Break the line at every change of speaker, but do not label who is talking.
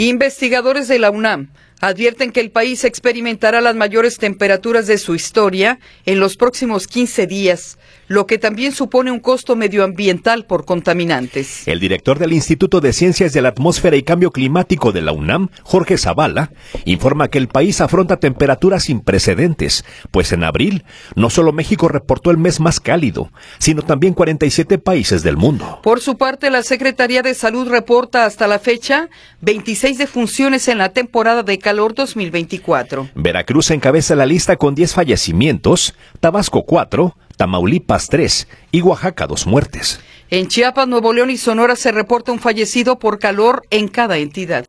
Investigadores de la UNAM advierten que el país experimentará las mayores temperaturas de su historia en los próximos 15 días, lo que también supone un costo medioambiental por contaminantes.
El director del Instituto de Ciencias de la Atmósfera y Cambio Climático de la UNAM, Jorge Zavala, informa que el país afronta temperaturas sin precedentes, pues en abril no solo México reportó el mes más cálido, sino también 47 países del mundo.
Por su parte, la Secretaría de Salud reporta hasta la fecha 26 defunciones en la temporada de calor 2024.
Veracruz encabeza la lista con 10 fallecimientos, Tabasco 4, Tamaulipas 3 y Oaxaca 2 muertes.
En Chiapas, Nuevo León y Sonora se reporta un fallecido por calor en cada entidad.